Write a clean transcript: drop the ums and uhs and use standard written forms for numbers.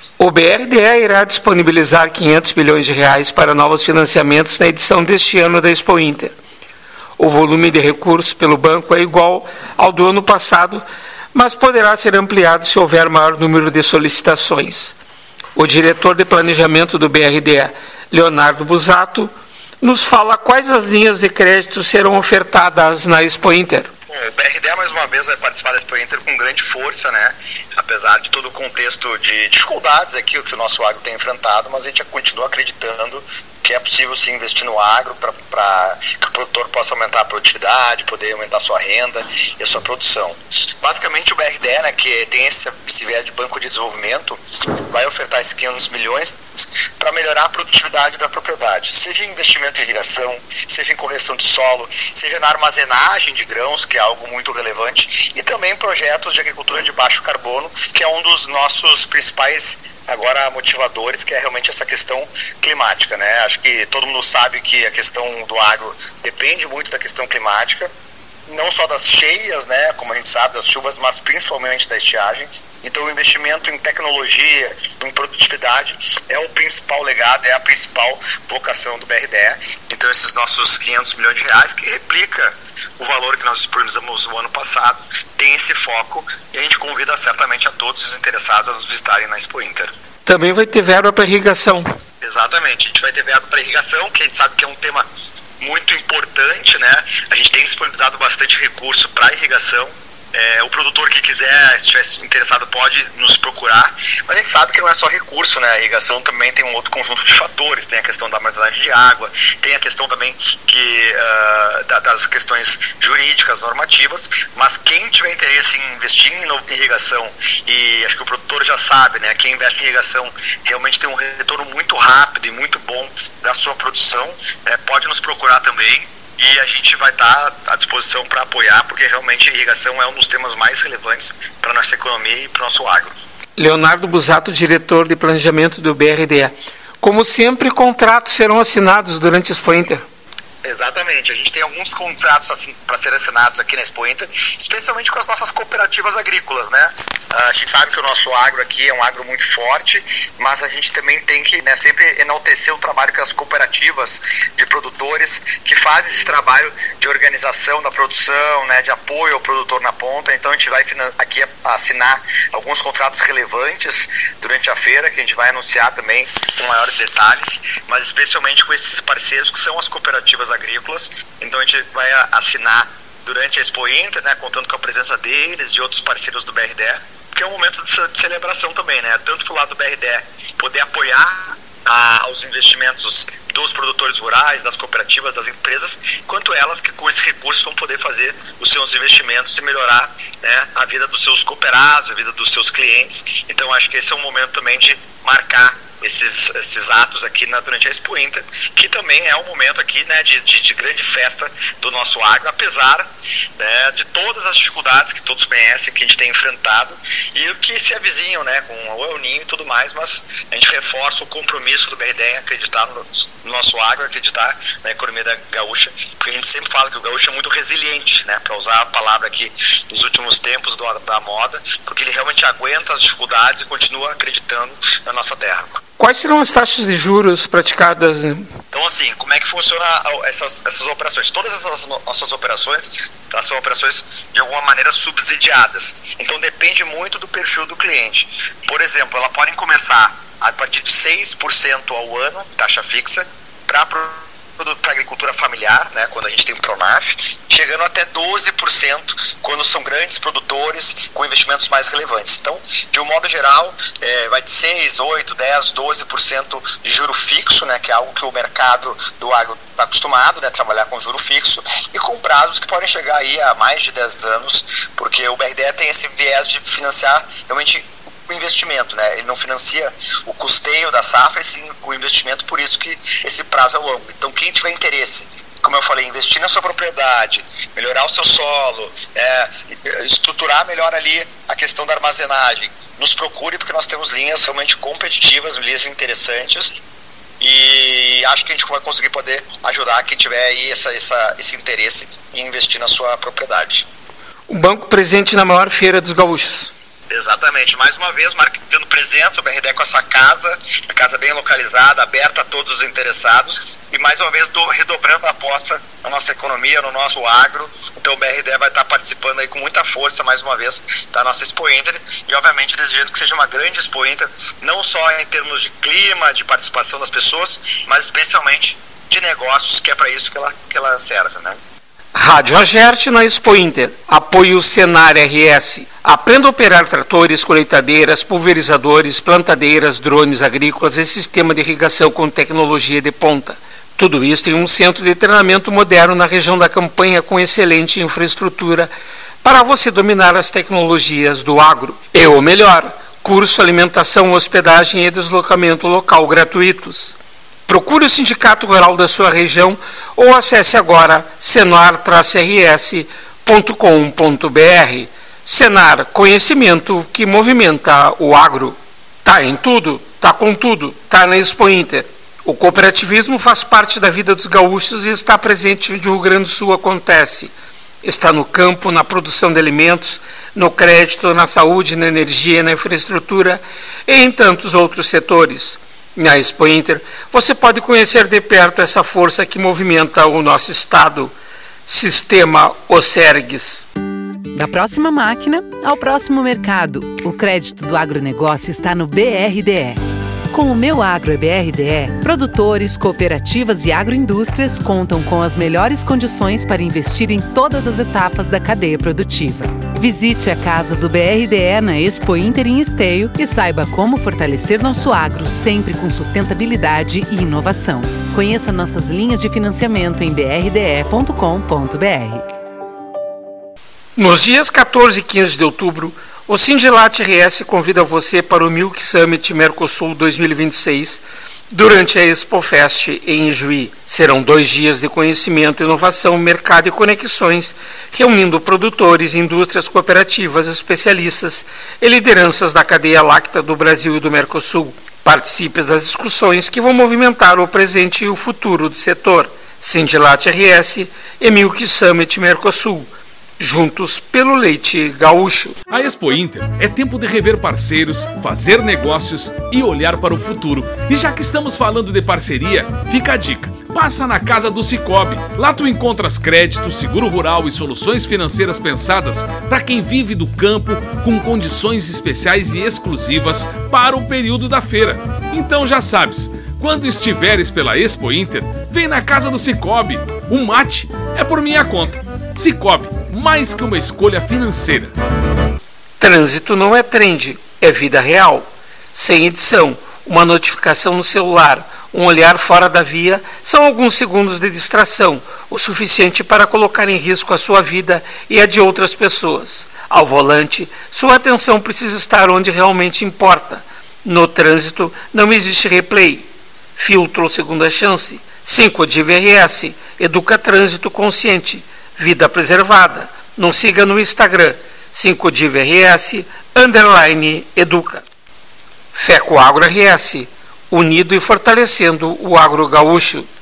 O BRDE irá disponibilizar 500 milhões de reais para novos financiamentos na edição deste ano da Expo Inter. O volume de recursos pelo banco é igual ao do ano passado, mas poderá ser ampliado se houver maior número de solicitações. O diretor de planejamento do BRDE, Leonardo Busato, nos fala quais as linhas de crédito serão ofertadas na Expo Inter. O BRDE, mais uma vez, vai participar da Expo Inter com grande força, né? Apesar de todo o contexto de dificuldades aqui que o nosso agro tem enfrentado, mas a gente continua acreditando que é possível sim investir no agro para que o produtor possa aumentar a produtividade, poder aumentar a sua renda e a sua produção. Basicamente o BRDE, né, que tem esse viés de banco de desenvolvimento, vai ofertar esses 500 milhões para melhorar a produtividade da propriedade, seja em investimento em irrigação, seja em correção de solo, seja na armazenagem de grãos, que é algo muito relevante, e também projetos de agricultura de baixo carbono, que é um dos nossos principais agora motivadores, que é realmente essa questão climática, né? Acho que todo mundo sabe que a questão do agro depende muito da questão climática, não só das cheias, né, como a gente sabe, das chuvas, mas principalmente da estiagem. Então o investimento em tecnologia, em produtividade é o principal legado, é a principal vocação do BRDE. Então esses nossos 500 milhões de reais, que replica o valor que nós disponibilizamos no ano passado, tem esse foco e a gente convida certamente a todos os interessados a nos visitarem na Expo Inter. Também vai ter verba para irrigação. Exatamente, a gente vai ter verba para irrigação, que a gente sabe que é um tema muito importante, né? A gente tem disponibilizado bastante recurso para irrigação. O produtor que quiser, se estiver interessado, pode nos procurar, mas a gente sabe que não é só recurso, né? A irrigação também tem um outro conjunto de fatores, tem a questão da armazenagem de água, tem a questão também das questões jurídicas, normativas, mas quem tiver interesse em investir em irrigação, e acho que o produtor já sabe, né? Quem investe em irrigação realmente tem um retorno muito rápido e muito bom da sua produção, pode nos procurar também. E a gente vai estar à disposição para apoiar, porque realmente a irrigação é um dos temas mais relevantes para a nossa economia e para o nosso agro. Leonardo Busato, diretor de planejamento do BRDE. Como sempre, contratos serão assinados durante a Expo Inter? Exatamente, a gente tem alguns contratos assim, para serem assinados aqui na Expo Inter, especialmente com as nossas cooperativas agrícolas, né? A gente sabe que o nosso agro aqui é um agro muito forte, mas a gente também tem que, né, sempre enaltecer o trabalho que as cooperativas de produtores que fazem esse trabalho de organização da produção, né, de apoio ao produtor na ponta. Então a gente vai aqui assinar alguns contratos relevantes durante a feira, que a gente vai anunciar também com maiores detalhes, mas especialmente com esses parceiros que são as cooperativas agrícolas. Então a gente vai assinar durante a Expo Inter, né, contando com a presença deles, de outros parceiros do BRDE, que é um momento de celebração também, né, tanto pro lado do BRDE poder apoiar aos investimentos dos produtores rurais, das cooperativas, das empresas, quanto elas que com esse recurso vão poder fazer os seus investimentos e melhorar, né, a vida dos seus cooperados, a vida dos seus clientes. Então acho que esse é um momento também de marcar esses atos aqui durante a Expo Inter, que também é um momento aqui, né, de grande festa do nosso agro, apesar, né, de todas as dificuldades que todos conhecem, que a gente tem enfrentado e o que se avizinham, né, com o El Niño e tudo mais, mas a gente reforça o compromisso do BRDE em acreditar no nosso agro, acreditar na economia da gaúcha, porque a gente sempre fala que o gaúcho é muito resiliente, né, para usar a palavra aqui dos últimos tempos da moda, porque ele realmente aguenta as dificuldades e continua acreditando na nossa terra. Quais serão as taxas de juros praticadas? Então, assim, como é que funciona essas operações? Todas essas nossas operações, elas são operações de alguma maneira subsidiadas. Então, depende muito do perfil do cliente. Por exemplo, elas podem começar a partir de 6% ao ano, taxa fixa, para agricultura familiar, né, quando a gente tem um Pronaf, chegando até 12% quando são grandes produtores com investimentos mais relevantes. Então, de um modo geral, vai de 6, 8, 10, 12% de juro fixo, né, que é algo que o mercado do agro está acostumado, né, trabalhar com juro fixo, e com prazos que podem chegar aí a mais de 10 anos, porque o BRDE tem esse viés de financiar realmente o investimento, né? Ele não financia o custeio da safra, e sim o investimento, por isso que esse prazo é longo. Então, quem tiver interesse, como eu falei, investir na sua propriedade, melhorar o seu solo, estruturar melhor ali a questão da armazenagem, nos procure, porque nós temos linhas realmente competitivas, linhas interessantes, e acho que a gente vai conseguir poder ajudar quem tiver aí esse interesse em investir na sua propriedade. O banco presente na maior feira dos gaúchos. Exatamente, mais uma vez marcando presença, o BRDE com essa casa, a casa bem localizada, aberta a todos os interessados e mais uma vez redobrando a aposta na nossa economia, no nosso agro. Então o BRDE vai estar participando aí com muita força mais uma vez da nossa Expo Inter e obviamente desejando que seja uma grande Expo Inter, não só em termos de clima, de participação das pessoas, mas especialmente de negócios, que é para isso que ela serve, né? Rádio Agerte na Expo Inter. Apoio Senar RS. Aprenda a operar tratores, colheitadeiras, pulverizadores, plantadeiras, drones agrícolas e sistema de irrigação com tecnologia de ponta. Tudo isso em um centro de treinamento moderno na região da Campanha com excelente infraestrutura para você dominar as tecnologias do agro. E o melhor, curso, alimentação, hospedagem e deslocamento local gratuitos. Procure o Sindicato Rural da sua região ou acesse agora senar-rs.com.br. Senar, conhecimento que movimenta o agro. Tá em tudo, tá com tudo, tá na Expo Inter. O cooperativismo faz parte da vida dos gaúchos e está presente onde o Rio Grande do Sul acontece. Está no campo, na produção de alimentos, no crédito, na saúde, na energia, na infraestrutura e em tantos outros setores. Na Expo Inter, você pode conhecer de perto essa força que movimenta o nosso Estado. Sistema Osergues. Da próxima máquina ao próximo mercado, o crédito do agronegócio está no BRDE. Com o Meu Agro é BRDE, produtores, cooperativas e agroindústrias contam com as melhores condições para investir em todas as etapas da cadeia produtiva. Visite a casa do BRDE na Expo Inter em Esteio e saiba como fortalecer nosso agro sempre com sustentabilidade e inovação. Conheça nossas linhas de financiamento em brde.com.br. Nos dias 14 e 15 de outubro, o Sindilat RS convida você para o Milk Summit Mercosul 2026 durante a ExpoFest em Juí. Serão 2 dias de conhecimento, inovação, mercado e conexões, reunindo produtores, indústrias cooperativas, especialistas e lideranças da cadeia láctea do Brasil e do Mercosul. Participe das discussões que vão movimentar o presente e o futuro do setor. Sindilat RS e Milk Summit Mercosul. Juntos pelo leite gaúcho. A Expo Inter é tempo de rever parceiros, fazer negócios e olhar para o futuro. E já que estamos falando de parceria, fica a dica. Passa na casa do Cicobi. Lá tu encontras crédito, seguro rural e soluções financeiras pensadas para quem vive do campo com condições especiais e exclusivas para o período da feira. Então já sabes, quando estiveres pela Expo Inter, vem na casa do Cicobi. O mate é por minha conta. Cicobi, mais que uma escolha financeira. Trânsito não é trend, é vida real. Sem edição, uma notificação no celular, um olhar fora da via são alguns segundos de distração, o suficiente para colocar em risco a sua vida e a de outras pessoas. Ao volante, sua atenção precisa estar onde realmente importa. No trânsito, não existe replay. Filtro ou segunda chance. 5Div RS, educa trânsito consciente. Vida preservada. Nos siga no Instagram, 5Div RS, _educa. FECO Agro RS, unido e fortalecendo o agro gaúcho.